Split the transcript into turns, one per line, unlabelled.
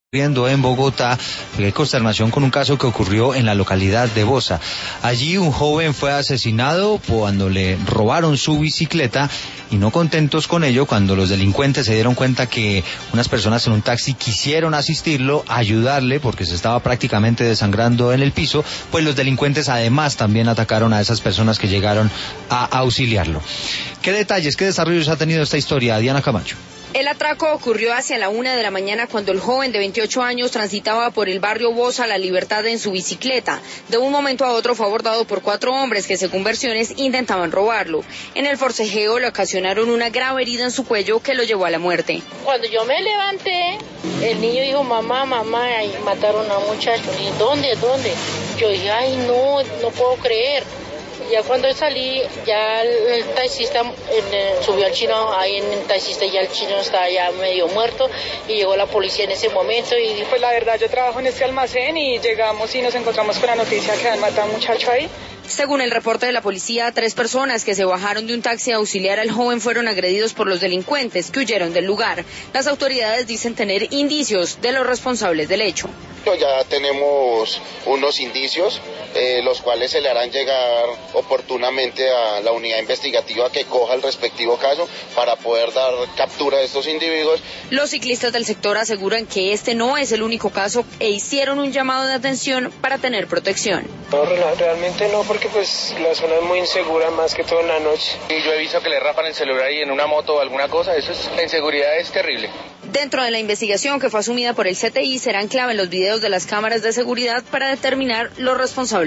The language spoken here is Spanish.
En Bogotá, hay consternación con un caso que ocurrió en la localidad de Bosa. Allí un joven fue asesinado cuando le robaron su bicicleta y no contentos con ello, cuando los delincuentes se dieron cuenta que unas personas en un taxi quisieron asistirlo, ayudarle porque se estaba prácticamente desangrando en el piso, pues los delincuentes además también atacaron a esas personas que llegaron a auxiliarlo. ¿Qué detalles, qué desarrollos ha tenido esta historia, Diana Camacho?
El atraco ocurrió hacia la 1 de la mañana cuando el joven de 28 años transitaba por el barrio Bosa La Libertad en su bicicleta. De un momento a otro fue abordado por 4 hombres que, según versiones, intentaban robarlo. En el forcejeo le ocasionaron una grave herida en su cuello que lo llevó a la muerte.
Cuando yo me levanté, el niño dijo, mamá, y mataron a un muchacho. Y ¿dónde? Yo dije, ay, no puedo creer. Ya cuando salí, ya el taxista subió al chino, ahí en el taxista ya el chino estaba ya medio muerto y llegó la policía en ese momento. Y
pues la verdad, yo trabajo en este almacén y llegamos y nos encontramos con la noticia que han matado a un muchacho ahí.
Según el reporte de la policía, 3 personas que se bajaron de un taxi a auxiliar al joven fueron agredidos por los delincuentes que huyeron del lugar. Las autoridades dicen tener indicios de los responsables del hecho.
Ya tenemos unos indicios, los cuales se le harán llegar oportunamente a la unidad investigativa que coja el respectivo caso para poder dar captura de estos individuos.
Los ciclistas del sector aseguran que este no es el único caso e hicieron un llamado de atención para tener protección.
No, realmente no, porque pues la zona es muy insegura, más que todo en la noche.
Y yo he visto que le rapan el celular ahí en una moto o alguna cosa, la inseguridad es terrible.
Dentro de la investigación que fue asumida por el CTI serán clave los videos de las cámaras de seguridad para determinar los responsables.